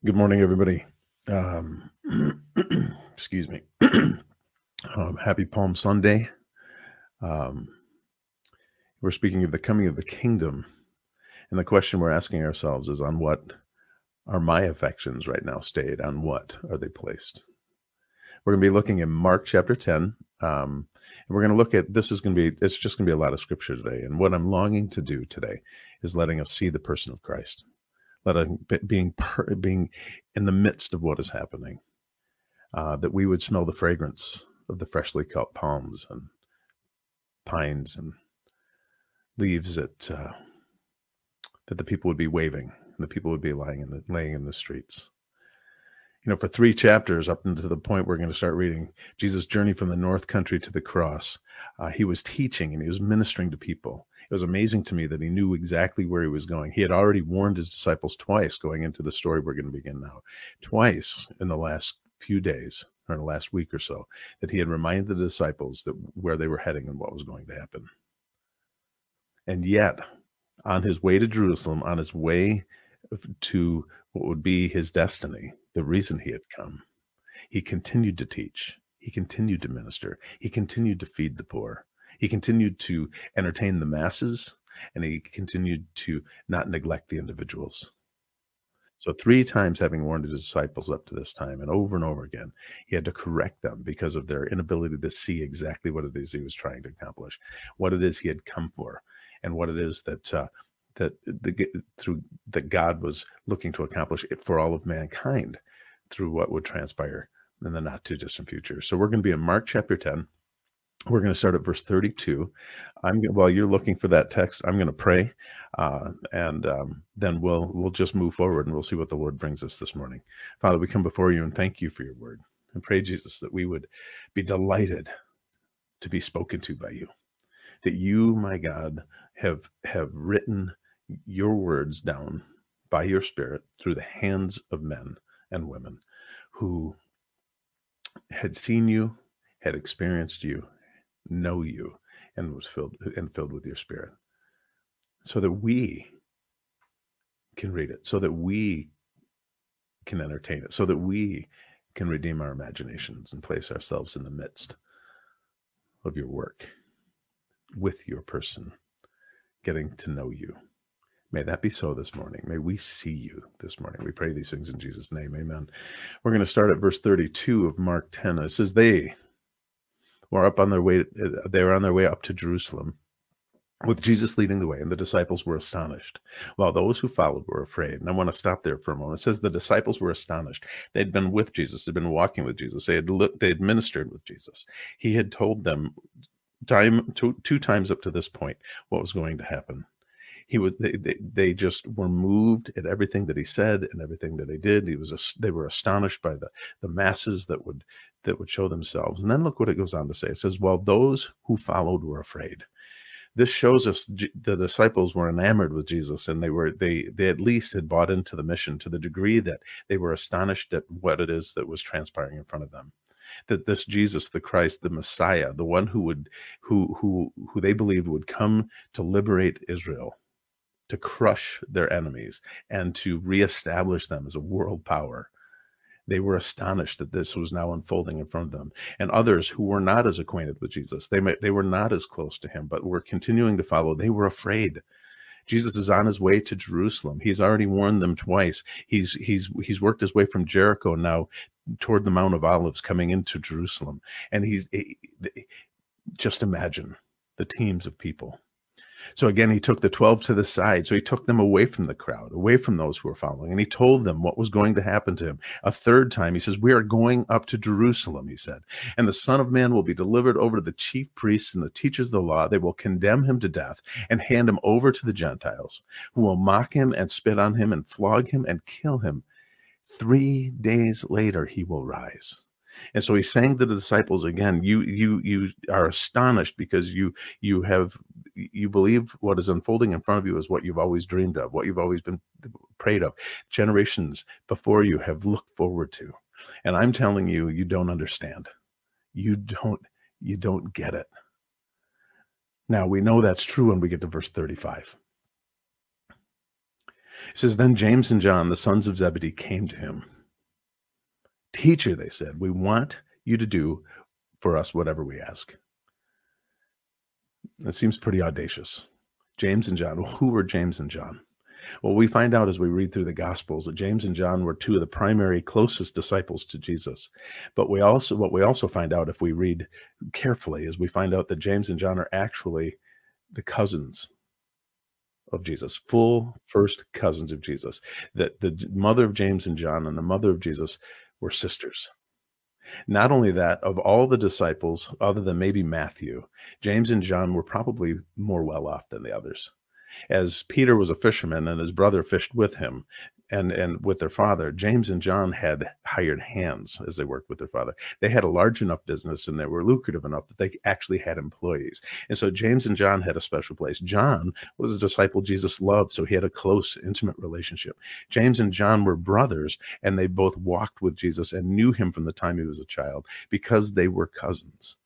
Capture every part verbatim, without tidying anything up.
Good morning, everybody. Um, excuse me. um, happy Palm Sunday. Um, we're speaking of the coming of the kingdom. And the question we're asking ourselves is, on what are my affections right now stayed? On what are they placed? We're going to be looking in Mark chapter ten. Um, and we're going to look at, this is going to be, it's just going to be a lot of scripture today. And what I'm longing to do today is letting us see the person of Christ, letting being, per, being in the midst of what is happening. Uh, that we would smell the fragrance of the freshly cut palms and pines and leaves that uh, that the people would be waving and the people would be lying in the laying in the streets. You know, for three chapters up into the point we're going to start reading Jesus' journey from the north country to the cross, uh, he was teaching and he was ministering to people. It was amazing to me that he knew exactly where he was going. He had already warned his disciples twice going into the story we're going to begin now, twice in the last few days or in the last week or so, that he had reminded the disciples that where they were heading and what was going to happen. And yet, on his way to Jerusalem, on his way to what would be his destiny, the reason he had come, he continued to teach. He continued to minister. He continued to feed the poor. He continued to entertain the masses, and he continued to not neglect the individuals. So three times having warned his disciples up to this time, and over and over again, he had to correct them because of their inability to see exactly what it is he was trying to accomplish, what it is he had come for, and what it is that uh, that the through that God was looking to accomplish it for all of mankind through what would transpire in the not too distant future. So we're going to be in Mark chapter ten. We're going to start at verse thirty-two. I'm while you're looking for that text, I'm going to pray, uh, and um, then we'll we'll just move forward and we'll see what the Lord brings us this morning. Father, we come before you and thank you for your word, and pray, Jesus, that we would be delighted to be spoken to by you. That you, my God, have have written your words down by your Spirit through the hands of men and women who had seen you, had experienced you, know you, and was filled and filled with your Spirit, so that we can read it, so that we can entertain it, so that we can redeem our imaginations and place ourselves in the midst of your work with your person, getting to know you. May that be so this morning. May we see you this morning. We pray these things in Jesus' name. Amen. We're going to start at verse thirty-two of Mark ten. It says, they were up on their way, they were on their way up to Jerusalem, with Jesus leading the way, and the disciples were astonished, while those who followed were afraid. And I want to stop there for a moment. It says the disciples were astonished. They'd been with Jesus. They'd been walking with Jesus. They had looked, they had ministered with Jesus. He had told them time two, two times up to this point what was going to happen. He was they, they they just were moved at everything that he said and everything that he did. He was a, they were astonished by the the masses that would that would show themselves. And then look what it goes on to say. It says, while those who followed were afraid. This shows us the disciples were enamored with Jesus, and they were they they at least had bought into the mission to the degree that they were astonished at what it is that was transpiring in front of them. That this Jesus, the Christ, the Messiah, the one who would who who who they believed would come to liberate Israel, to crush their enemies, and to reestablish them as a world power. They were astonished that this was now unfolding in front of them. And others who were not as acquainted with Jesus, they may, they were not as close to him, but were continuing to follow. They were afraid. Jesus is on his way to Jerusalem. He's already warned them twice. He's he's he's worked his way from Jericho now toward the Mount of Olives, coming into Jerusalem. And he's he, just imagine the teams of people. So again, he took the twelve to the side. So he took them away from the crowd, away from those who were following. And he told them what was going to happen to him. A third time, he says, we are going up to Jerusalem, he said. And the Son of Man will be delivered over to the chief priests and the teachers of the law. They will condemn him to death and hand him over to the Gentiles, who will mock him and spit on him and flog him and kill him. Three days later, he will rise. And so he's saying to the disciples again, you you you are astonished because you you have you believe what is unfolding in front of you is what you've always dreamed of, what you've always been prayed of. Generations before you have looked forward to. And I'm telling you, you don't understand. You don't you don't get it. Now we know that's true when we get to verse thirty-five. It says, then James and John, the sons of Zebedee, came to him. Teacher, they said, we want you to do for us whatever we ask. That seems pretty audacious. James and John. Well, who were James and John? Well, we find out as we read through the Gospels that James and John were two of the primary closest disciples to Jesus. But we also, what we also find out if we read carefully is we find out that James and John are actually the cousins of Jesus, full first cousins of Jesus. That the mother of James and John and the mother of Jesus were sisters. Not only that, of all the disciples, other than maybe Matthew, James and John were probably more well off than the others. As Peter was a fisherman and his brother fished with him and, and with their father, James and John had hired hands as they worked with their father. They had a large enough business and they were lucrative enough that they actually had employees. And so James and John had a special place. John was a disciple Jesus loved, so he had a close, intimate relationship. James and John were brothers, and they both walked with Jesus and knew him from the time he was a child because they were cousins.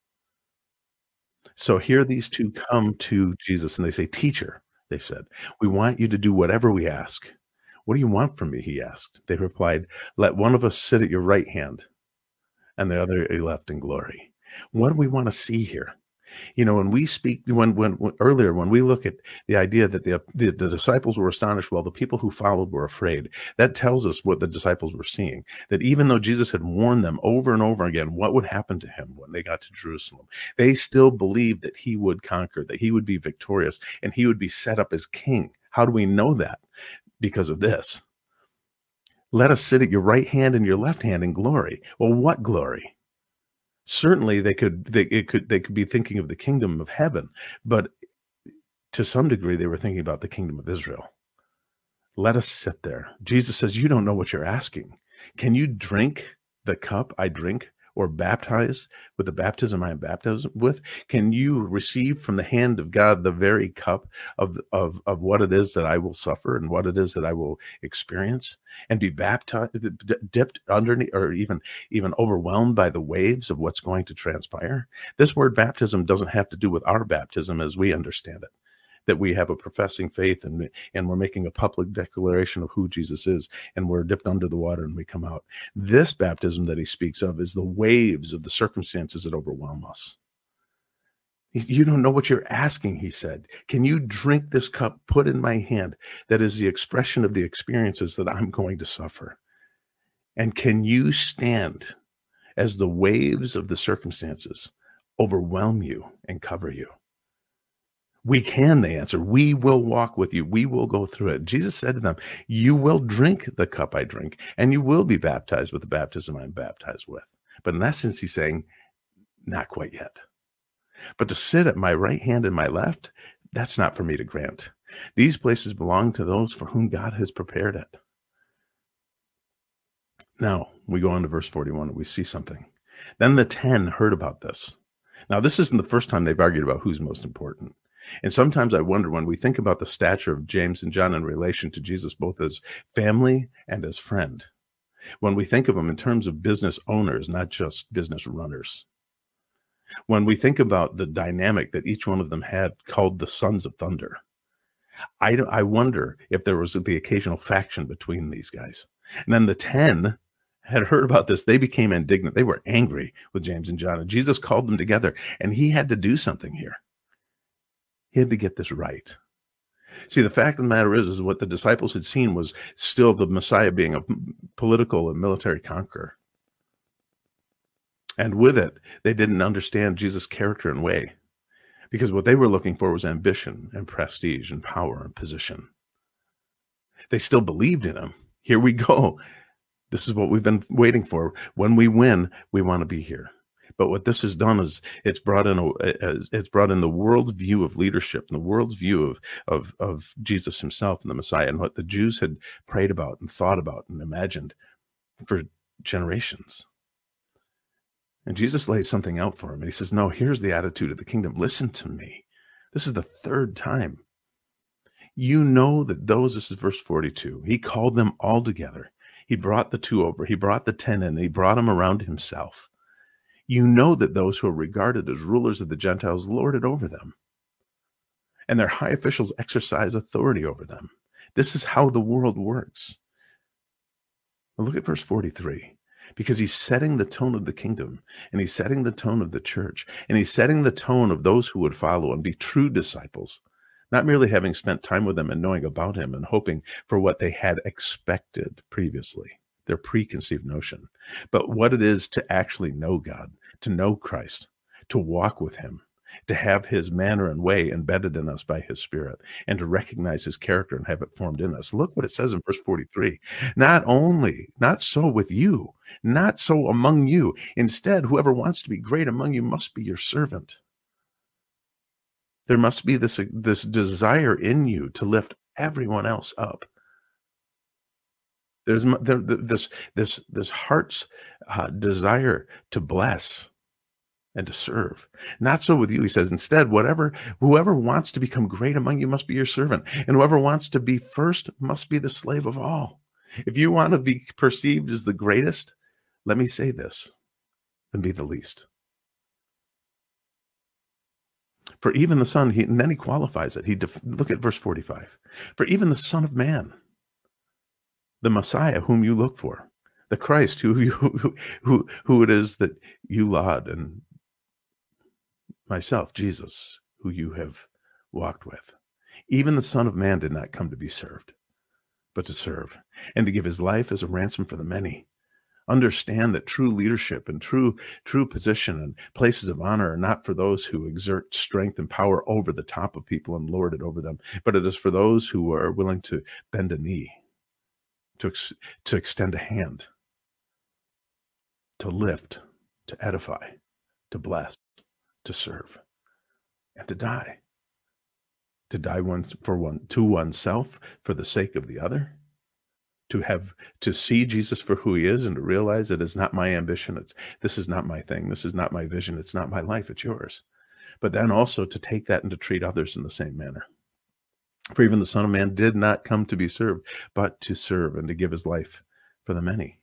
So here these two come to Jesus and they say, teacher, they said, we want you to do whatever we ask. What do you want from me? He asked. They replied, let one of us sit at your right hand and the other he left in glory. What do we want to see here? You know, when we speak, when, when, when earlier, when we look at the idea that the, the, the disciples were astonished while the people who followed were afraid, that tells us what the disciples were seeing, that even though Jesus had warned them over and over again what would happen to him when they got to Jerusalem, they still believed that he would conquer, that he would be victorious, and he would be set up as king. How do we know that? Because of this. Let us sit at your right hand and your left hand in glory. Well, what glory? Certainly they could, they, it could, they could be thinking of the kingdom of heaven, but to some degree they were thinking about the kingdom of Israel. Let us sit there. Jesus says, you don't know what you're asking. Can you drink the cup I drink, or baptize with the baptism I am baptized with? Can you receive from the hand of God the very cup of, of, of what it is that I will suffer and what it is that I will experience, and be baptized, dipped underneath, or even, even overwhelmed by the waves of what's going to transpire? This word baptism doesn't have to do with our baptism as we understand it, that we have a professing faith and, and we're making a public declaration of who Jesus is, and we're dipped under the water and we come out. This baptism that he speaks of is the waves of the circumstances that overwhelm us. You don't know what you're asking, he said. Can you drink this cup put in my hand that is the expression of the experiences that I'm going to suffer? And can you stand as the waves of the circumstances overwhelm you and cover you? We can, they answer. We will walk with you. We will go through it. Jesus said to them, you will drink the cup I drink, and you will be baptized with the baptism I'm baptized with. But in essence, he's saying, not quite yet. But to sit at my right hand and my left, that's not for me to grant. These places belong to those for whom God has prepared it. Now, we go on to verse forty-one, and we see something. Then the ten heard about this. Now, this isn't the first time they've argued about who's most important. And sometimes I wonder, when we think about the stature of James and John in relation to Jesus, both as family and as friend, when we think of them in terms of business owners, not just business runners, when we think about the dynamic that each one of them had called the Sons of Thunder, I, I wonder if there was the occasional faction between these guys. And then the ten had heard about this. They became indignant. They were angry with James and John, and Jesus called them together, and he had to do something here. He had to get this right. See, the fact of the matter is, is what the disciples had seen was still the Messiah being a political and military conqueror. And with it, they didn't understand Jesus' character and way, because what they were looking for was ambition and prestige and power and position. They still believed in him. Here we go. This is what we've been waiting for. When we win, we want to be here. But what this has done is it's brought in a, it's brought in the world's view of leadership and the world's view of, of, of Jesus himself and the Messiah, and what the Jews had prayed about and thought about and imagined for generations. And Jesus lays something out for him. And he says, no, here's the attitude of the kingdom. Listen to me. This is the third time. You know that those, this is verse forty-two, he called them all together. He brought the two over. He brought the ten in. He brought them around himself. You know that those who are regarded as rulers of the Gentiles lord it over them, and their high officials exercise authority over them. This is how the world works. Well, look at verse forty-three. Because he's setting the tone of the kingdom, and he's setting the tone of the church, and he's setting the tone of those who would follow and be true disciples, not merely having spent time with him and knowing about him and hoping for what they had expected previously, their preconceived notion, but what it is to actually know God, to know Christ, to walk with him, to have his manner and way embedded in us by his Spirit, and to recognize his character and have it formed in us. Look what it says in verse forty-three. Not only, not so with you, not so among you. Instead, whoever wants to be great among you must be your servant. There must be this, this desire in you to lift everyone else up. There's there, this, this, this heart's uh, desire to bless and to serve. Not so with you, he says. Instead, whatever whoever wants to become great among you must be your servant, and whoever wants to be first must be the slave of all. If you want to be perceived as the greatest, let me say this, then be the least. For even the Son, he, and then he qualifies it. He def, look at verse forty-five. For even the Son of Man, the Messiah whom you look for, the Christ who you who who, who it is that you laud, and myself, Jesus, who you have walked with. Even the Son of Man did not come to be served, but to serve, and to give his life as a ransom for the many. Understand that true leadership and true true position and places of honor are not for those who exert strength and power over the top of people and lord it over them, but it is for those who are willing to bend a knee, to, ex- to extend a hand, to lift, to edify, to bless, to serve, and to die. To die once for one to oneself for the sake of the other. To have to see Jesus for who he is and to realize that it's not my ambition. It's this is not my thing. This is not my vision. It's not my life. It's yours. But then also to take that and to treat others in the same manner. For even the Son of Man did not come to be served, but to serve and to give his life for the many.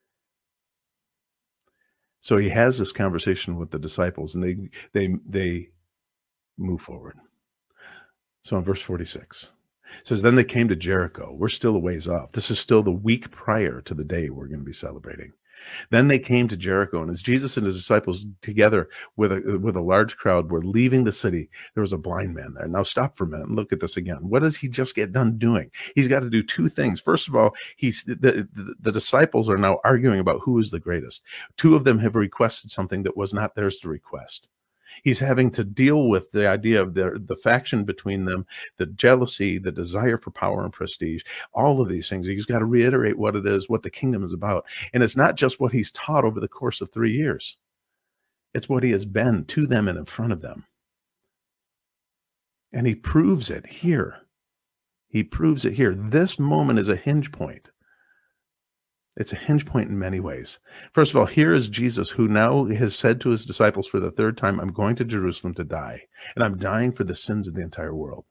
So he has this conversation with the disciples, and they they they move forward. So in verse forty-six, it says, then they came to Jericho. We're still a ways off. This is still the week prior to the day we're going to be celebrating. Then they came to Jericho, and as Jesus and his disciples together with a, with a large crowd were leaving the city, there was a blind man there. Now stop for a minute and look at this again. What does he just get done doing? He's got to do two things. First of all, he's the, the, the disciples are now arguing about who is the greatest. Two of them have requested something that was not theirs to request. He's having to deal with the idea of the, the faction between them, the jealousy, the desire for power and prestige, all of these things. He's got to reiterate what it is, what the kingdom is about. And it's not just what he's taught over the course of three years. It's what he has been to them and in front of them. And he proves it here. He proves it here. This moment is a hinge point. It's a hinge point in many ways. First of all, here is Jesus who now has said to his disciples for the third time, I'm going to Jerusalem to die, and I'm dying for the sins of the entire world.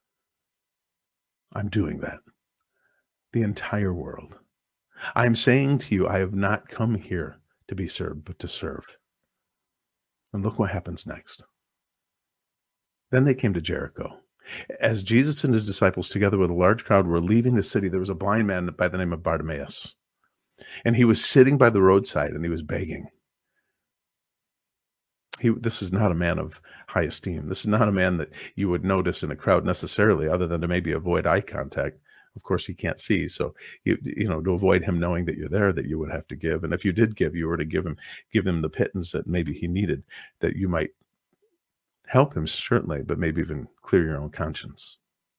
I'm doing that. The entire world. I'm saying to you, I have not come here to be served, but to serve. And look what happens next. Then they came to Jericho. As Jesus and his disciples, together with a large crowd, were leaving the city, there was a blind man by the name of Bartimaeus. And he was sitting by the roadside and he was begging. He, this is not a man of high esteem. This is not a man that you would notice in a crowd necessarily, other than to maybe avoid eye contact. Of course, he can't see. So, you, you know, to avoid him knowing that you're there, that you would have to give. And if you did give, you were to give him, give him the pittance that maybe he needed, that you might help him, certainly, but maybe even clear your own conscience.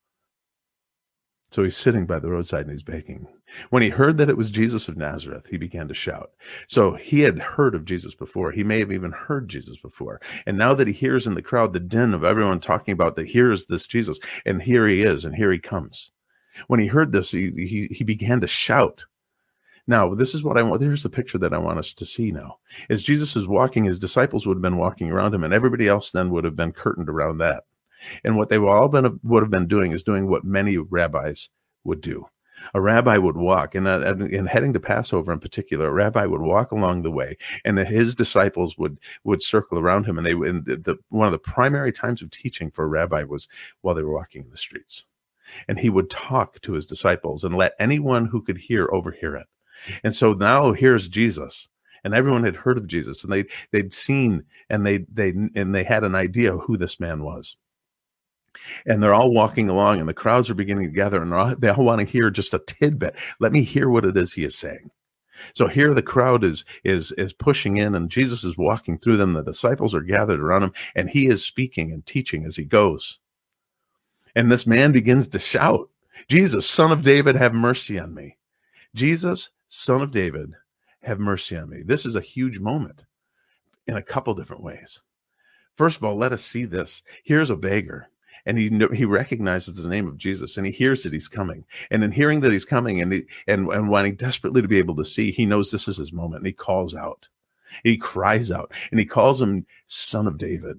So he's sitting by the roadside and he's begging. When he heard that it was Jesus of Nazareth, he began to shout. So he had heard of Jesus before. He may have even heard Jesus before. And now that he hears in the crowd the din of everyone talking about that here is this Jesus, and here he is, and here he comes. When he heard this, he, he, he began to shout. Now, this is what I want. Here's the picture that I want us to see now. As Jesus is walking, his disciples would have been walking around him, and everybody else then would have been curtained around that. And what they all been, would have been doing is doing what many rabbis would do. A rabbi would walk, and uh, in heading to Passover in particular, a rabbi would walk along the way, and his disciples would would circle around him. And they, and the, one of the primary times of teaching for a rabbi was while they were walking in the streets. and he would talk to his disciples and let anyone who could hear overhear it. And so now here's Jesus, and everyone had heard of Jesus, and they they'd seen and they they and they had an idea of who this man was. And they're all walking along, and the crowds are beginning to gather, and all, they all want to hear just a tidbit. Let me hear what it is he is saying. So here the crowd is is is pushing in, and Jesus is walking through them. The disciples are gathered around him, and he is speaking and teaching as he goes. And this man begins to shout, "Jesus, Son of David, have mercy on me. Jesus, Son of David, have mercy on me." This is a huge moment in a couple different ways. First of all, let us see this. Here's a beggar, and he he recognizes the name of Jesus, and he hears that he's coming. And in hearing that he's coming, and he, and and wanting desperately to be able to see, he knows this is his moment, and he calls out. He cries out, and he calls him Son of David.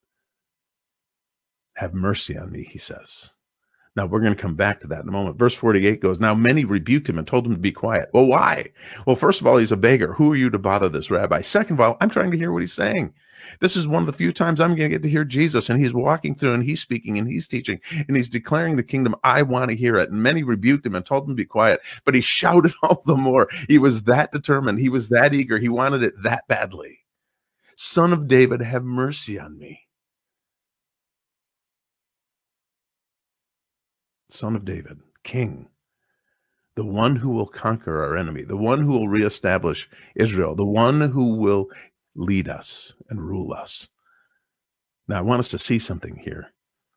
Have mercy on me, he says. Now, we're going to come back to that in a moment. Verse forty-eight goes, now many rebuked him and told him to be quiet. Well, why? Well, first of all, he's a beggar. Who are you to bother this rabbi? Second of all, I'm trying to hear what he's saying. This is one of the few times I'm going to get to hear Jesus, and he's walking through, and he's speaking, and he's teaching, and he's declaring the kingdom. I want to hear it. And many rebuked him and told him to be quiet, but he shouted all the more. He was that determined. He was that eager. He wanted it that badly. Son of David, have mercy on me. Son of David, King, the one who will conquer our enemy, the one who will reestablish Israel, the one who will lead us and rule us. Now, I want us to see something here.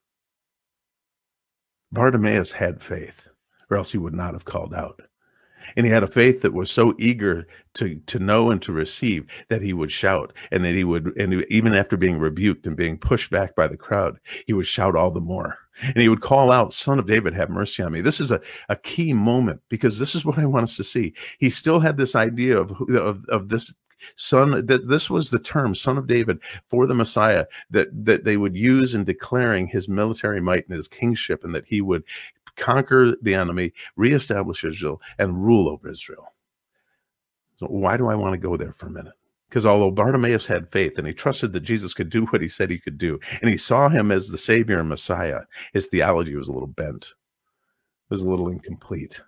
Bartimaeus had faith, or else he would not have called out. And he had a faith that was so eager to, to know and to receive that he would shout, and that he would, and even after being rebuked and being pushed back by the crowd, he would shout all the more. And he would call out, Son of David, have mercy on me. This is a, a key moment, because this is what I want us to see. He still had this idea of, of, of this son, that this was the term, Son of David, for the Messiah, that, that they would use in declaring his military might and his kingship, and that he would conquer the enemy, reestablish Israel, and rule over Israel. So why do I want to go there for a minute? Because although Bartimaeus had faith and he trusted that Jesus could do what he said he could do, and he saw him as the Savior and Messiah, his theology was a little bent. It was a little incomplete.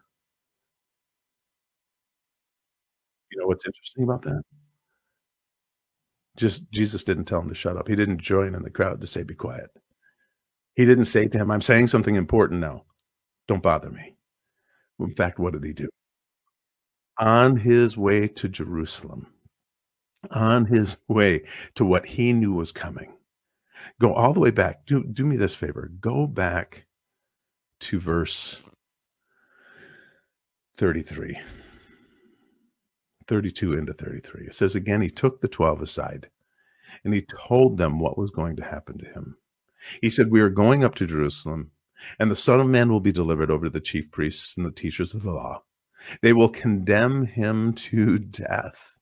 You know what's interesting about that? Just Jesus didn't tell him to shut up. He didn't join in the crowd to say, be quiet. He didn't say to him, I'm saying something important now. Don't bother me. In fact, what did he do? On his way to Jerusalem, on his way to what he knew was coming, go all the way back. Do, do me this favor. Go back to verse thirty-three. thirty-two into thirty-three. It says, again, he took the twelve aside, and he told them what was going to happen to him. He said, we are going up to Jerusalem, and the Son of Man will be delivered over to the chief priests and the teachers of the law. They will condemn him to death.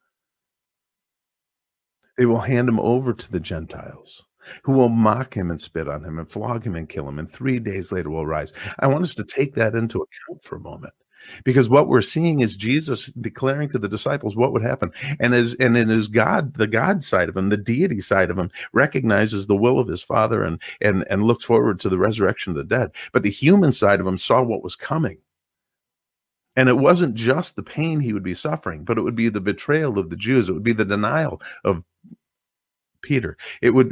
They will hand him over to the Gentiles, who will mock him and spit on him and flog him and kill him, and three days later will rise. I want us to take that into account for a moment, because what we're seeing is Jesus declaring to the disciples what would happen. And as and in his God, the God side of him, the deity side of him, recognizes the will of his Father and and and looks forward to the resurrection of the dead. But the human side of him saw what was coming. And it wasn't just the pain he would be suffering, but it would be the betrayal of the Jews. It would be the denial of Peter. It would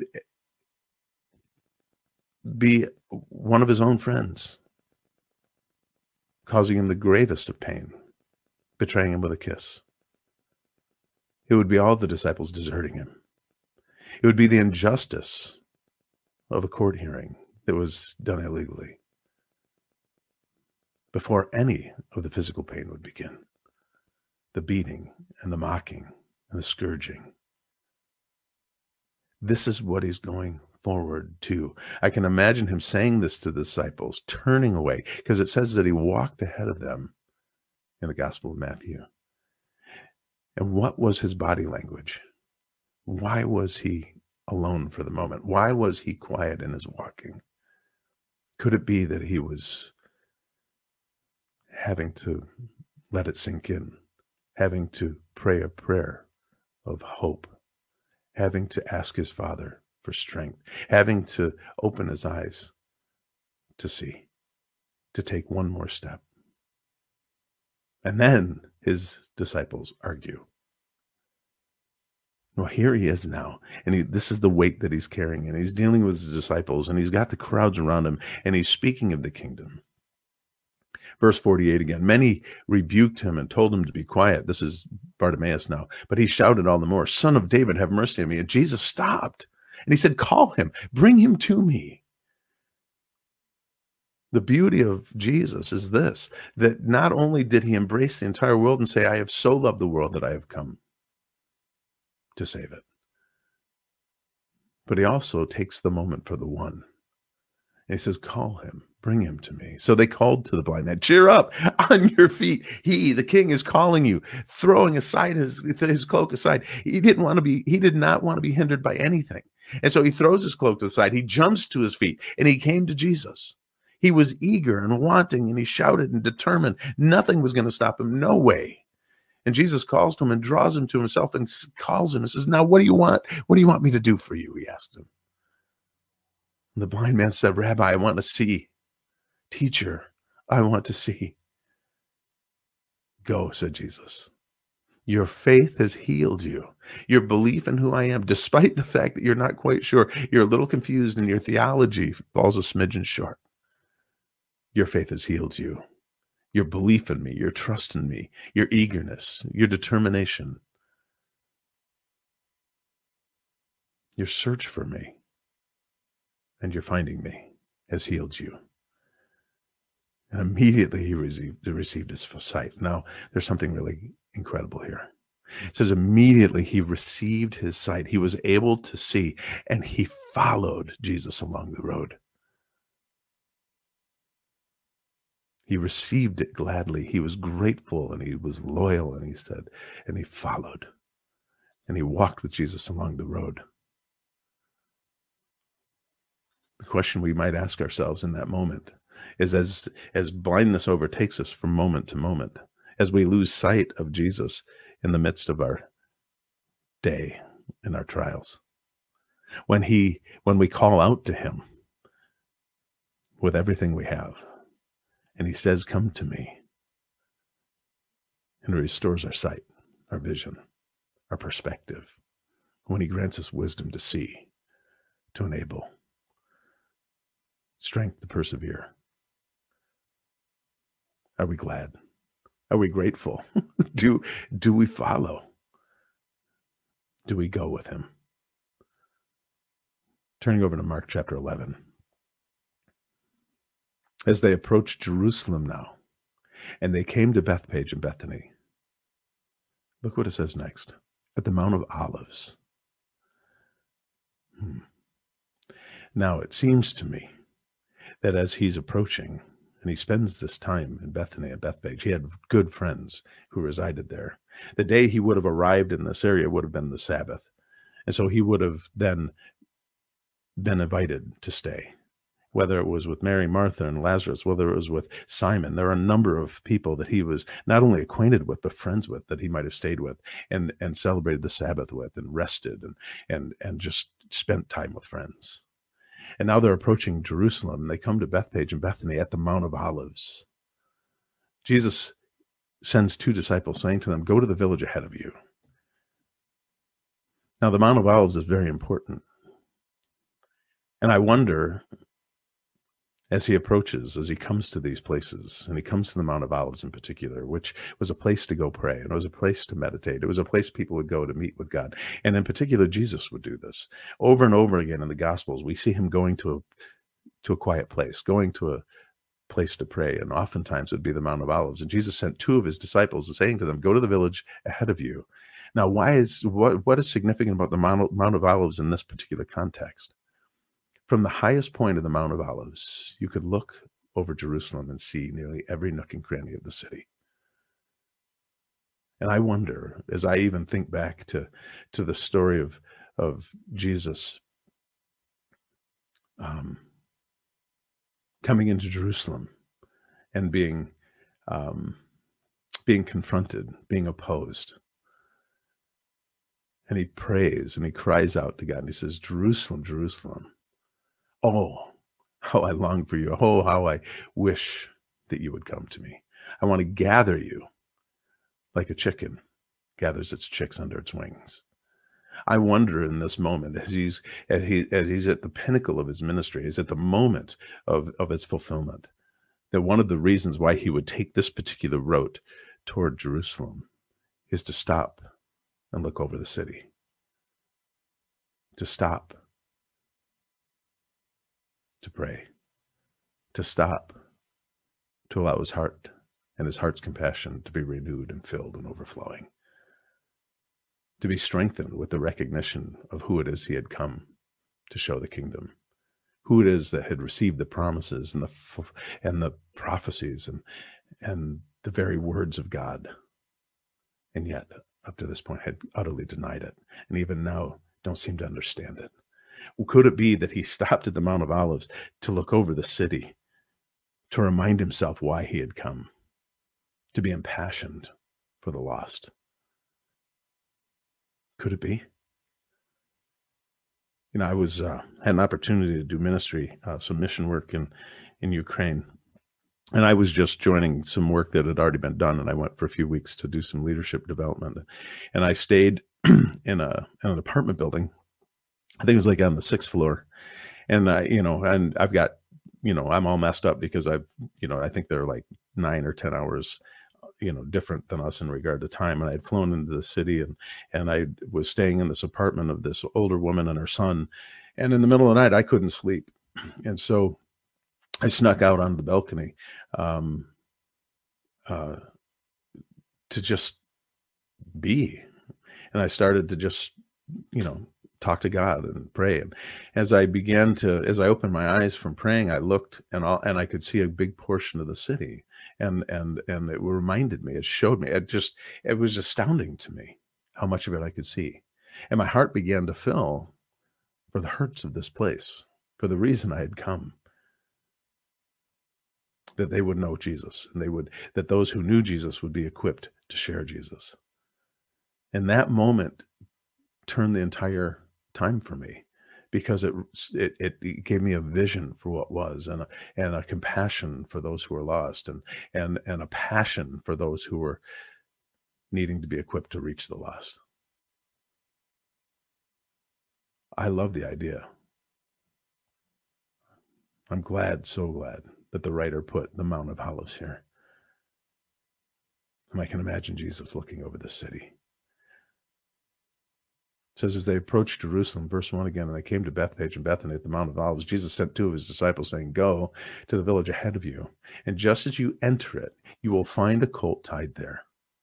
be one of his own friends causing him the gravest of pain, betraying him with a kiss. It would be all the disciples deserting him. It would be the injustice of a court hearing that was done illegally before any of the physical pain would begin. The beating and the mocking and the scourging. This is what he's going forward to. I can imagine him saying this to the disciples, turning away, because it says that he walked ahead of them in the Gospel of Matthew. And what was his body language? Why was he alone for the moment? Why was he quiet in his walking? Could it be that he was having to let it sink in, having to pray a prayer of hope, having to ask his Father for strength, having to open his eyes to see? to take one more step. And then his disciples argue. Well, here he is now, and he, this is the weight that he's carrying, and he's dealing with his disciples, and he's got the crowds around him, and he's speaking of the kingdom. Verse forty-eight again, many rebuked him and told him to be quiet. This is Bartimaeus now, but he shouted all the more, Son of David, have mercy on me. And Jesus stopped, and he said, call him, bring him to me. The beauty of Jesus is this, that not only did he embrace the entire world and say, I have so loved the world that I have come to save it, but he also takes the moment for the one. And he says, call him, bring him to me. So they called to the blind man, cheer up, on your feet. He, the king, is calling you, throwing aside his, his cloak aside. He didn't want to be, he did not want to be hindered by anything. And so he throws his cloak to the side. He jumps to his feet and he came to Jesus. He was eager and wanting, and he shouted and determined. Nothing was going to stop him. No way. And Jesus calls to him and draws him to himself and calls him and says, now, what do you want? What do you want me to do for you? He asked him. And the blind man said, Rabbi, I want to see. Teacher, I want to see. Go, said Jesus. Your faith has healed you. Your belief in who I am, despite the fact that you're not quite sure, you're a little confused and your theology falls a smidgen short. Your faith has healed you. Your belief in me, your trust in me, your eagerness, your determination, your search for me, and your finding me has healed you. And immediately he received, he received his sight. Now, there's something really incredible here. It says immediately he received his sight. He was able to see, and he followed Jesus along the road. He received it gladly. He was grateful, and he was loyal, and he said, and he followed, and he walked with Jesus along the road. The question we might ask ourselves in that moment is, as, as blindness overtakes us from moment to moment, as we lose sight of Jesus in the midst of our day and our trials, when he, when we call out to him with everything we have, and he says, come to me, and it restores our sight, our vision, our perspective, when he grants us wisdom to see, to enable, strength to persevere. Are we glad? Are we grateful? do, do we follow? Do we go with him? Turning over to Mark chapter eleven. As they approached Jerusalem now, and they came to Bethphage and Bethany. Look what it says next. At the Mount of Olives. Hmm. Now, it seems to me that as he's approaching, and he spends this time in Bethany and Bethphage, he had good friends who resided there. The day he would have arrived in this area would have been the Sabbath. And so he would have then been invited to stay. Whether it was with Mary, Martha, and Lazarus, whether it was with Simon, there are a number of people that he was not only acquainted with, but friends with, that he might have stayed with and, and celebrated the Sabbath with and rested and, and, and just spent time with friends. And now they're approaching Jerusalem, and they come to Bethphage and Bethany at the Mount of Olives. Jesus sends two disciples, saying to them, go to the village ahead of you. Now, the Mount of Olives is very important. And I wonder, as he approaches, as he comes to these places, and he comes to the Mount of Olives in particular, which was a place to go pray, and it was a place to meditate. It was a place people would go to meet with God. And in particular, Jesus would do this. Over and over again in the Gospels, we see him going to a, to a quiet place, going to a place to pray, and oftentimes it would be the Mount of Olives. And Jesus sent two of his disciples, saying to them, go to the village ahead of you. Now, why is what, what is significant about the Mount, Mount of Olives in this particular context? From the highest point of the Mount of Olives, you could look over Jerusalem and see nearly every nook and cranny of the city. And I wonder, as I even think back to, to the story of, of Jesus um, coming into Jerusalem and being, um, being confronted, being opposed. And he prays and he cries out to God and he says, Jerusalem, Jerusalem. Oh, how I long for you. Oh, how I wish that you would come to me. I want to gather you like a chicken gathers its chicks under its wings. I wonder in this moment, as he's as he as he's at the pinnacle of his ministry, is at the moment of, of its fulfillment, that one of the reasons why he would take this particular route toward Jerusalem is to stop and look over the city. To stop. To pray. To stop. To allow his heart and his heart's compassion to be renewed and filled and overflowing. To be strengthened with the recognition of who it is he had come to show the kingdom, who it is that had received the promises and the and the prophecies and and the very words of God, and yet up to this point had utterly denied it, and even now don't seem to understand it. Well, could it be that he stopped at the Mount of Olives to look over the city, to remind himself why he had come, to be impassioned for the lost? Could it be? You know, I was uh, had an opportunity to do ministry, uh, some mission work in in Ukraine, and I was just joining some work that had already been done. And I went for a few weeks to do some leadership development, and I stayed in a in an apartment building. I think it was like on the sixth floor, and I, you know, and I've got, you know, I'm all messed up because I've, you know, I think they're like nine or ten hours, you know, different than us in regard to time. And I had flown into the city, and, and I was staying in this apartment of this older woman and her son. And in the middle of the night, I couldn't sleep. And so I snuck out onto the balcony, um, uh, to just be. And I started to just, you know, talk to God and pray. And as I began to, as I opened my eyes from praying, I looked and all, and I could see a big portion of the city. And, and, and it reminded me, it showed me, it just, it was astounding to me how much of it I could see. And my heart began to fill for the hurts of this place, for the reason I had come, that they would know Jesus, and they would, that those who knew Jesus would be equipped to share Jesus. And that moment turned the entire time for me, because it, it it gave me a vision for what was, and a, and a compassion for those who were lost, and and and a passion for those who were needing to be equipped to reach the lost. I love the idea. I'm glad, so glad, that the writer put the Mount of Olives here. And I can imagine Jesus looking over the city. It says, as they approached Jerusalem, verse one again, and they came to Bethpage and Bethany at the Mount of Olives, Jesus sent two of his disciples, saying, go to the village ahead of you, and just as you enter it, you will find a colt tied there.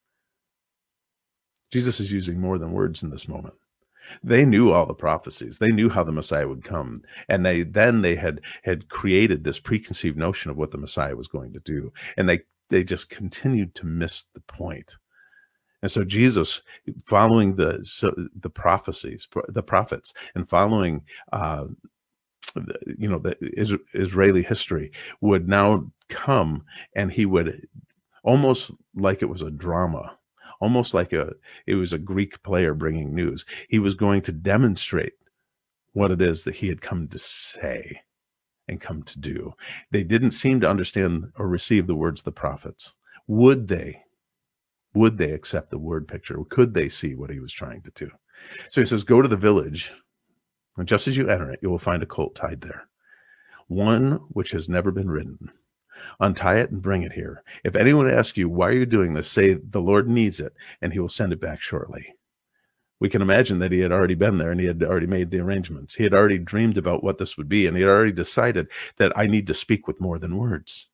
Jesus is using more than words in this moment. They knew all the prophecies. They knew how the Messiah would come. And they then they had had created this preconceived notion of what the Messiah was going to do. And they, they just continued to miss the point. And so Jesus, following the so the prophecies, the prophets, and following, uh, you know, the Israeli history, would now come, and he would, almost like it was a drama, almost like a it was a Greek player bringing news. He was going to demonstrate what it is that he had come to say and come to do. They didn't seem to understand or receive the words of the prophets. Would they? Would they accept the word picture? Could they see what he was trying to do? So he says, go to the village, and just as you enter it, you will find a colt tied there, one which has never been ridden. Untie it and bring it here. If anyone asks you, why are you doing this? Say, the Lord needs it, and he will send it back shortly. We can imagine that he had already been there, and he had already made the arrangements. He had already dreamed about what this would be, and he had already decided that I need to speak with more than words.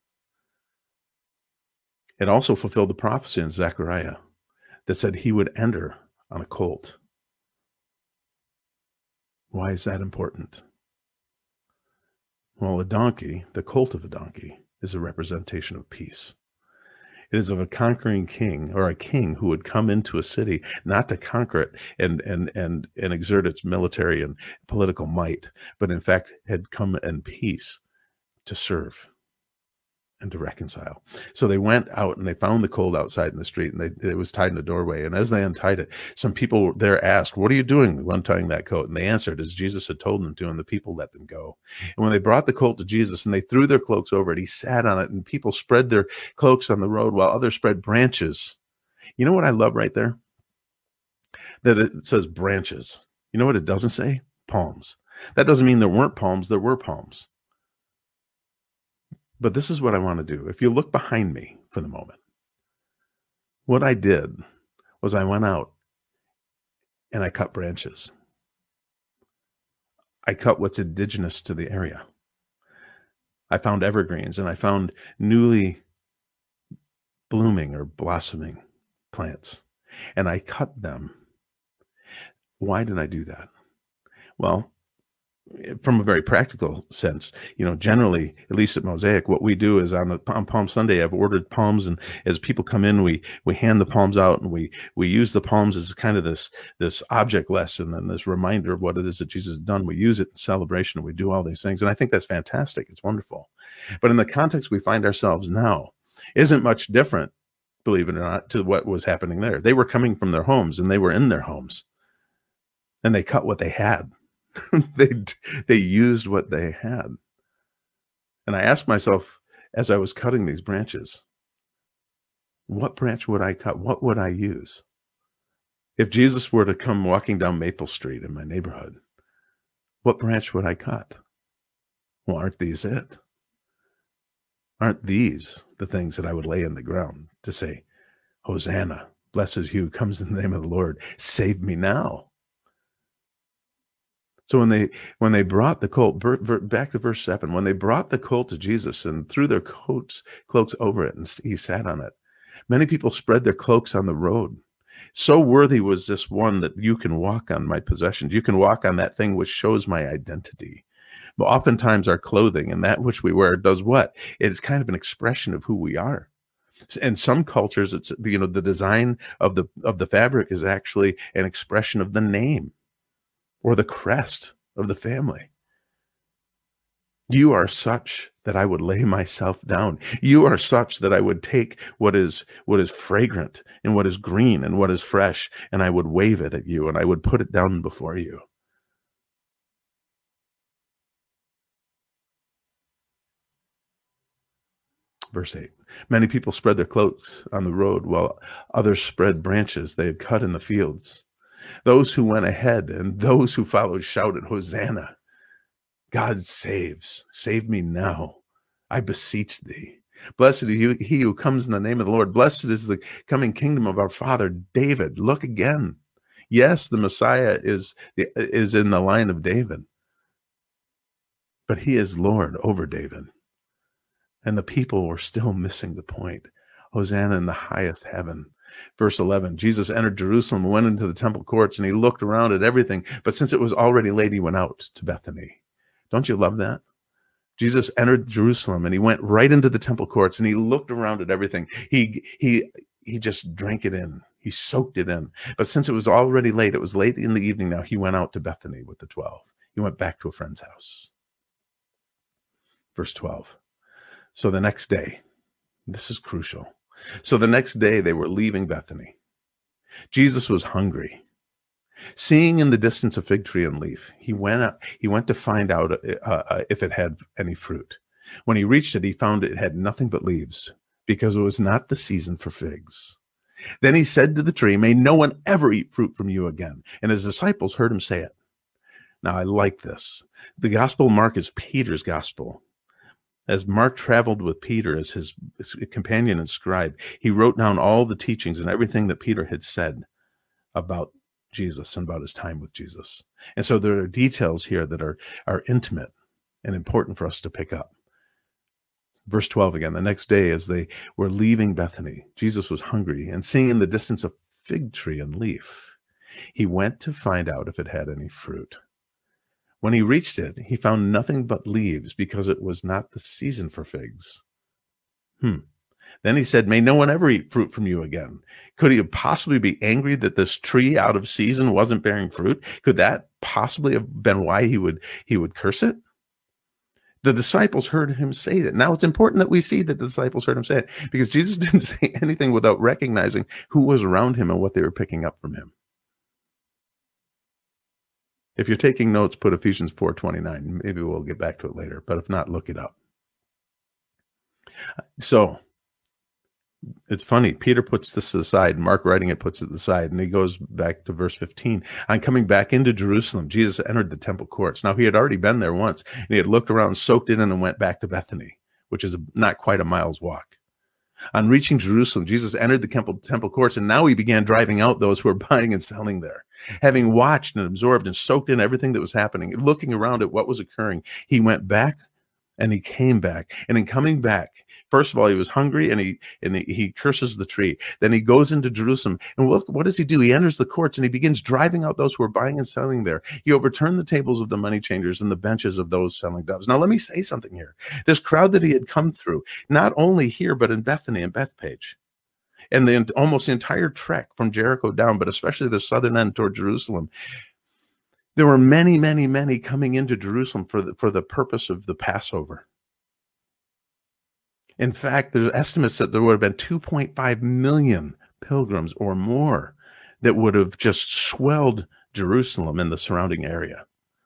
It also fulfilled the prophecy in Zechariah that said he would enter on a colt. Why is that important? Well, a donkey, the colt of a donkey, is a representation of peace. It is of a conquering king, or a king who would come into a city not to conquer it and and and and exert its military and political might, but in fact had come in peace to serve and to reconcile. So they went out and they found the colt outside in the street, and they, it was tied in a doorway. And as they untied it, some people there asked, "What are you doing untying that coat?" And they answered as Jesus had told them to, and the people let them go. And when they brought the colt to Jesus and they threw their cloaks over it, he sat on it, and people spread their cloaks on the road while others spread branches. You know what I love right there? That it says branches. You know what it doesn't say? Palms. That doesn't mean there weren't palms. There were palms. But this is what I want to do. If you look behind me for the moment, what I did was I went out and I cut branches. I cut what's indigenous to the area. I found evergreens, and I found newly blooming or blossoming plants, and I cut them. Why did I do that? Well, from a very practical sense, you know, generally, at least at Mosaic, what we do is on, the, on Palm Sunday, I've ordered palms, and as people come in, we we hand the palms out, and we we use the palms as kind of this this object lesson and this reminder of what it is that Jesus has done. We use it in celebration, and we do all these things, and I think that's fantastic. It's wonderful. But in the context we find ourselves now, isn't much different, believe it or not, to what was happening there. They were coming from their homes, and they were in their homes, and they cut what they had. they they used what they had. And I asked myself as I was cutting these branches, what branch would I cut? What would I use? If Jesus were to come walking down Maple Street in my neighborhood, what branch would I cut? Well, aren't these it? Aren't these the things that I would lay in the ground to say, Hosanna, blessed is he who comes in the name of the Lord, save me now? So when they when they brought the colt, back to verse seven, when they brought the colt to Jesus and threw their coats cloaks over it, and he sat on it, many people spread their cloaks on the road. So worthy was this one that you can walk on my possessions. You can walk on that thing which shows my identity. But oftentimes our clothing and that which we wear does what? It's kind of an expression of who we are. In some cultures, it's, you know, the design of the of the fabric is actually an expression of the name or the crest of the family. You are such that I would lay myself down. You are such that I would take what is what is fragrant and what is green and what is fresh, and I would wave it at you, and I would put it down before you. Verse eight, many people spread their cloaks on the road, while others spread branches they had cut in the fields. Those who went ahead and those who followed shouted, Hosanna! God saves. Save me now, I beseech thee. Blessed is he who comes in the name of the Lord. Blessed is the coming kingdom of our father David. Look again. Yes, the Messiah is, is in the line of David, but he is Lord over David. And the people were still missing the point. Hosanna in the highest heaven. Verse eleven, Jesus entered Jerusalem and went into the temple courts, and he looked around at everything. But since it was already late, he went out to Bethany. Don't you love that? Jesus entered Jerusalem and he went right into the temple courts, and he looked around at everything. He he he just drank it in. He soaked it in. But since it was already late, it was late in the evening now, he went out to Bethany with the twelve. He went back to a friend's house. Verse twelve. So the next day, this is crucial. So the next day they were leaving Bethany. Jesus was hungry. Seeing in the distance a fig tree and leaf, he went up, he went to find out uh, uh, if it had any fruit. When he reached it, he found it had nothing but leaves, because it was not the season for figs. Then he said to the tree, may no one ever eat fruit from you again. And his disciples heard him say it. Now I like this. The Gospel of Mark is Peter's gospel. As Mark traveled with Peter as his, his companion and scribe, he wrote down all the teachings and everything that Peter had said about Jesus and about his time with Jesus. And so there are details here that are, are intimate and important for us to pick up. Verse twelve again, the next day as they were leaving Bethany, Jesus was hungry, and seeing in the distance a fig tree and leaf, he went to find out if it had any fruit. When he reached it, he found nothing but leaves, because it was not the season for figs. Hmm. Then he said, may no one ever eat fruit from you again. Could he possibly be angry that this tree out of season wasn't bearing fruit? Could that possibly have been why he would, he would curse it? The disciples heard him say it. Now it's important that we see that the disciples heard him say it, because Jesus didn't say anything without recognizing who was around him and what they were picking up from him. If you're taking notes, put Ephesians four twenty-nine. Maybe we'll get back to it later, but if not, look it up. So it's funny. Peter puts this aside. Mark, writing it, puts it aside, and he goes back to verse fifteen. On coming back into Jerusalem, Jesus entered the temple courts. Now, he had already been there once, and he had looked around, soaked it in, and went back to Bethany, which is a, not quite a mile's walk. On reaching Jerusalem, Jesus entered the temple, temple courts, and now he began driving out those who were buying and selling there. Having watched and absorbed and soaked in everything that was happening, looking around at what was occurring, he went back. And he came back, and in coming back, first of all, he was hungry, and he and he, he curses the tree. Then he goes into Jerusalem, and look, what does he do? He enters the courts, and he begins driving out those who are buying and selling there. He overturned the tables of the money changers and the benches of those selling doves. Now, let me say something here. This crowd that he had come through, not only here, but in Bethany and Bethpage, and the almost the entire trek from Jericho down, but especially the southern end toward Jerusalem. There were many, many, many coming into Jerusalem for the, for the purpose of the Passover. In fact, there's estimates that there would have been two point five million pilgrims or more that would have just swelled Jerusalem and the surrounding area.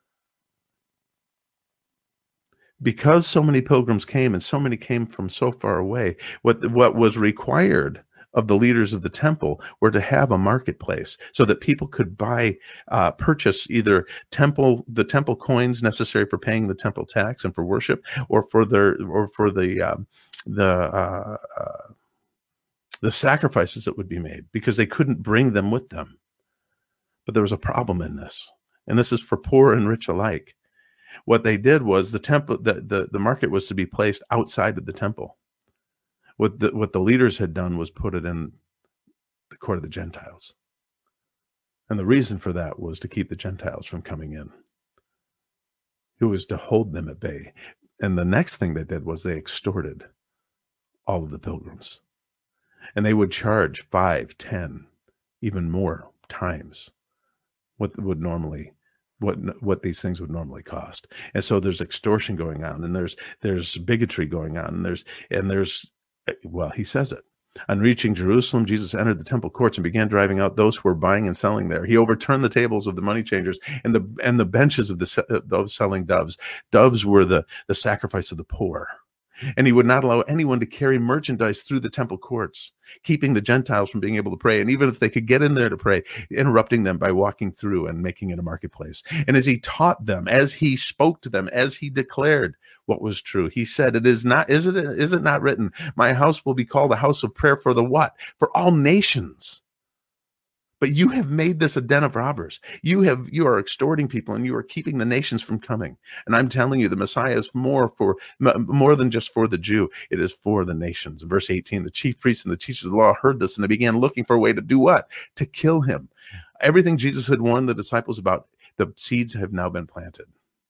Because so many pilgrims came, and so many came from so far away, what, what was required of the leaders of the temple were to have a marketplace so that people could buy, uh, purchase either temple, the temple coins necessary for paying the temple tax and for worship, or for their, or for the, um, the, uh, uh, the sacrifices that would be made, because they couldn't bring them with them. But there was a problem in this, and this is for poor and rich alike. What they did was the temple, the, the, the market was to be placed outside of the temple. What the, what the leaders had done was put it in the court of the Gentiles. And the reason for that was to keep the Gentiles from coming in. It was to hold them at bay. And the next thing they did was they extorted all of the pilgrims. And they would charge five, ten, even more times what would normally what what these things would normally cost. And so there's extortion going on, and there's there's bigotry going on, and there's and there's well, he says it. On reaching Jerusalem, Jesus entered the temple courts and began driving out those who were buying and selling there. He overturned the tables of the money changers and the and the benches of the those selling doves. Doves were the, the sacrifice of the poor. And he would not allow anyone to carry merchandise through the temple courts, keeping the Gentiles from being able to pray. And even if they could get in there to pray, interrupting them by walking through and making it a marketplace. And as he taught them, as he spoke to them, as he declared what was true, he said, it is not, is it, is it not written, my house will be called a house of prayer for the what? For all nations. But you have made this a den of robbers. You have, you are extorting people, and you are keeping the nations from coming. And I'm telling you, the Messiah is more for, more than just for the Jew. It is for the nations. Verse eighteen, the chief priests and the teachers of the law heard this, and they began looking for a way to do what? To kill him. Everything Jesus had warned the disciples about, the seeds have now been planted.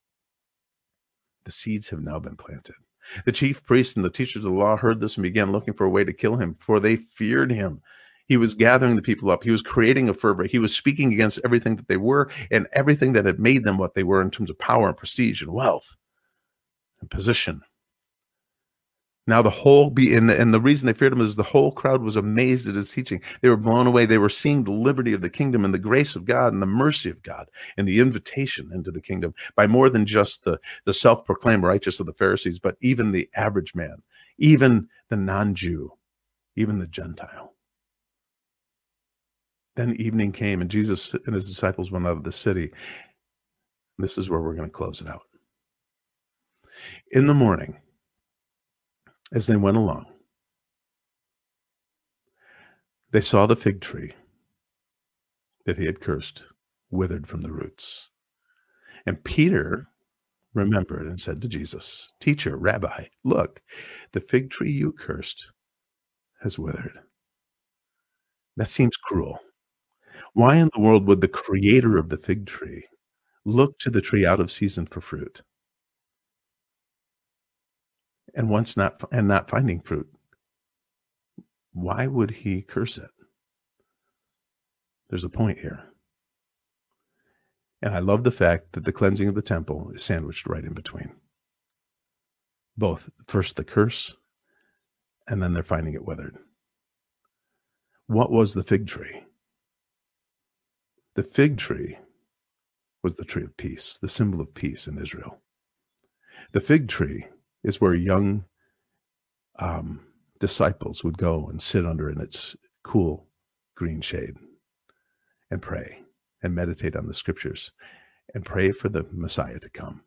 The seeds have now been planted. The chief priests and the teachers of the law heard this and began looking for a way to kill him, for they feared him. He was gathering the people up. He was creating a fervor. He was speaking against everything that they were and everything that had made them what they were in terms of power and prestige and wealth and position. Now the whole be and the, and the reason they feared him is the whole crowd was amazed at his teaching. They were blown away. They were seeing the liberty of the kingdom and the grace of God and the mercy of God and the invitation into the kingdom by more than just the, the self-proclaimed righteous of the Pharisees, but even the average man, even the non-Jew, even the Gentile. Then evening came, and Jesus and his disciples went out of the city. This is where we're going to close it out. In the morning, as they went along, they saw the fig tree that he had cursed withered from the roots. And Peter remembered and said to Jesus, "Teacher, Rabbi, look, the fig tree you cursed has withered." That seems cruel. Why in the world would the creator of the fig tree look to the tree out of season for fruit? And once not and not finding fruit, why would he curse it? There's a point here. And I love the fact that the cleansing of the temple is sandwiched right in between. both first the curse, and then they're finding it withered. What was the fig tree? The fig tree was the tree of peace, the symbol of peace in Israel. The fig tree is where young um, disciples would go and sit under in its cool green shade and pray and meditate on the scriptures and pray for the Messiah to come.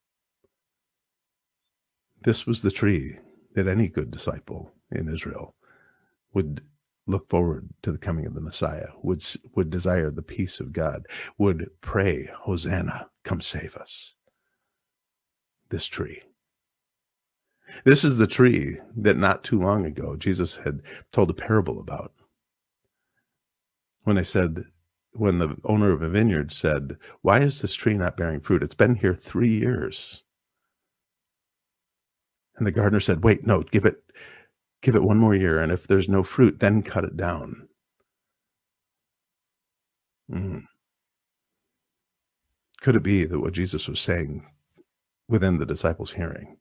This was the tree that any good disciple in Israel would look forward to the coming of the Messiah, would, would desire the peace of God, would pray, Hosanna, come save us. This tree. This is the tree that not too long ago Jesus had told a parable about. When I said, when the owner of a vineyard said, why is this tree not bearing fruit? It's been here three years. And the gardener said, wait, no, give it, give it one more year. And if there's no fruit, then cut it down. Mm. Could it be that what Jesus was saying within the disciples' hearing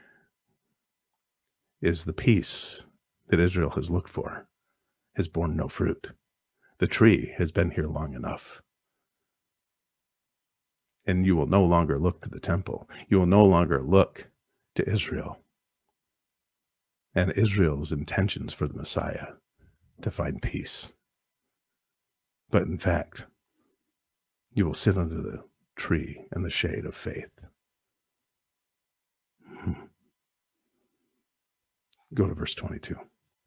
is the peace that Israel has looked for has borne no fruit? The tree has been here long enough. And you will no longer look to the temple. You will no longer look to Israel and Israel's intentions for the Messiah to find peace. But in fact, you will sit under the tree and the shade of faith. Hmm. Go to verse twenty-two.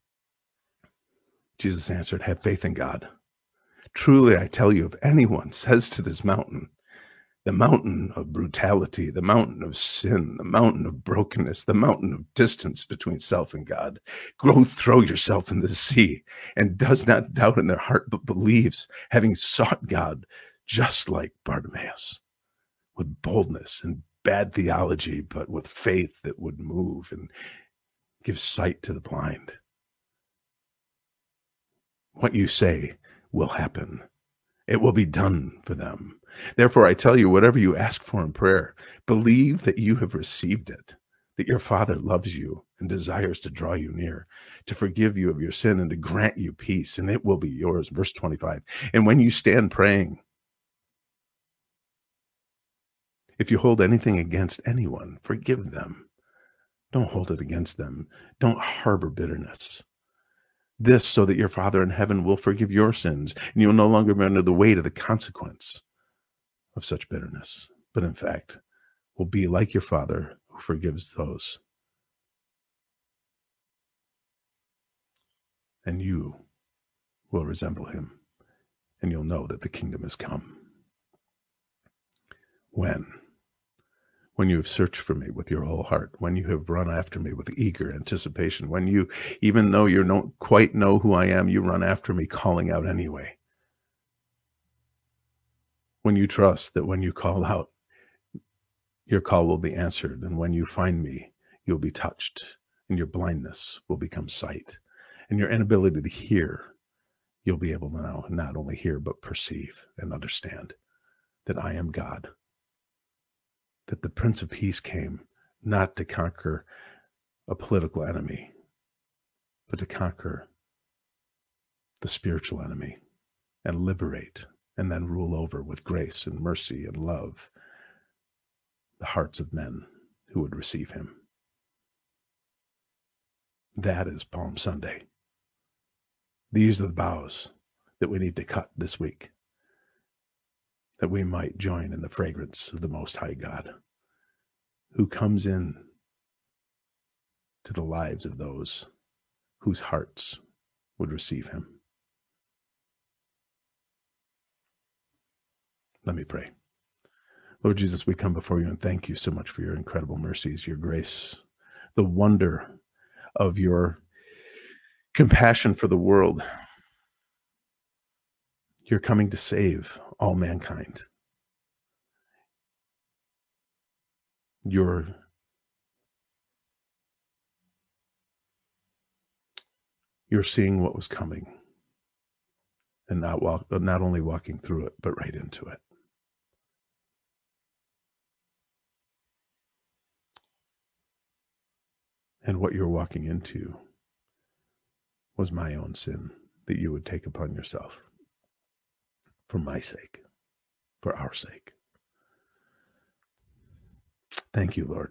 Jesus answered, have faith in God. Truly, I tell you, if anyone says to this mountain, the mountain of brutality, the mountain of sin, the mountain of brokenness, the mountain of distance between self and God, go throw yourself in the sea, and does not doubt in their heart, but believes, having sought God, just like Bartimaeus, with boldness and bad theology, but with faith that would move and give sight to the blind. What you say will happen. It will be done for them. Therefore, I tell you, whatever you ask for in prayer, believe that you have received it, that your Father loves you and desires to draw you near, to forgive you of your sin and to grant you peace, and it will be yours. Verse twenty-five. And when you stand praying, if you hold anything against anyone, forgive them. Don't hold it against them. Don't harbor bitterness. This so that your Father in heaven will forgive your sins, and you will no longer be under the weight of the consequence of such bitterness, but in fact will be like your Father who forgives those. And you will resemble him, and you'll know that the kingdom has come. When? When you have searched for me with your whole heart, when you have run after me with eager anticipation, when you, even though you don't quite know who I am, you run after me calling out anyway. When you trust that when you call out, your call will be answered, and when you find me, you'll be touched, and your blindness will become sight, and your inability to hear, you'll be able to now not only hear, but perceive and understand that I am God, that the Prince of Peace came not to conquer a political enemy, but to conquer the spiritual enemy and liberate and then rule over with grace and mercy and love the hearts of men who would receive him. That is Palm Sunday. These are the boughs that we need to cut this week, that we might join in the fragrance of the Most High God, who comes in to the lives of those whose hearts would receive him. Let me pray. Lord Jesus, we come before you and thank you so much for your incredible mercies, your grace, the wonder of your compassion for the world. You're coming to save all mankind. You're you're seeing what was coming and not walk, not only walking through it, but right into it. And what you're walking into was my own sin that you would take upon yourself for my sake, for our sake. Thank you, Lord,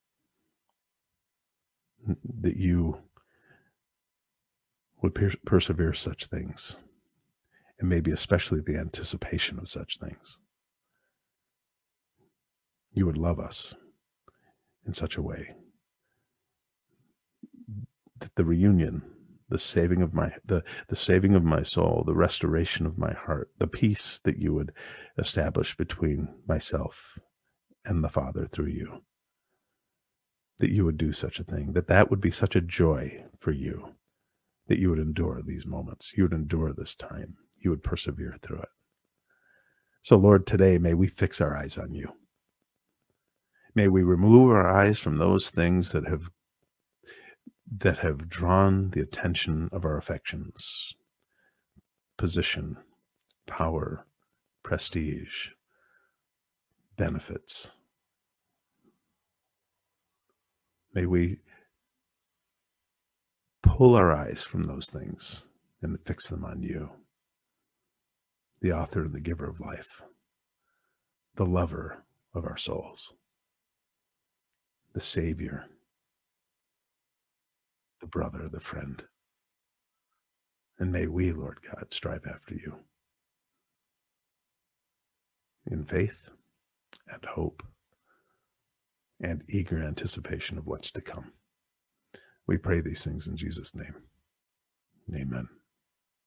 that you would per- persevere such things, and maybe especially the anticipation of such things. You would love us in such a way that the reunion, the saving of my the the saving of my soul, the restoration of my heart, the peace that you would establish between myself and the Father through you, that you would do such a thing, that that would be such a joy for you, that you would endure these moments, you would endure this time, you would persevere through it. So, Lord, today may we fix our eyes on you. May we remove our eyes from those things that have that have drawn the attention of our affections: position, power, prestige, benefits. May we pull our eyes from those things and fix them on you, the author and the giver of life, the lover of our souls, the Savior, the brother, the friend. And may we, Lord God, strive after you in faith and hope and eager anticipation of what's to come. We pray these things in Jesus' name. Amen.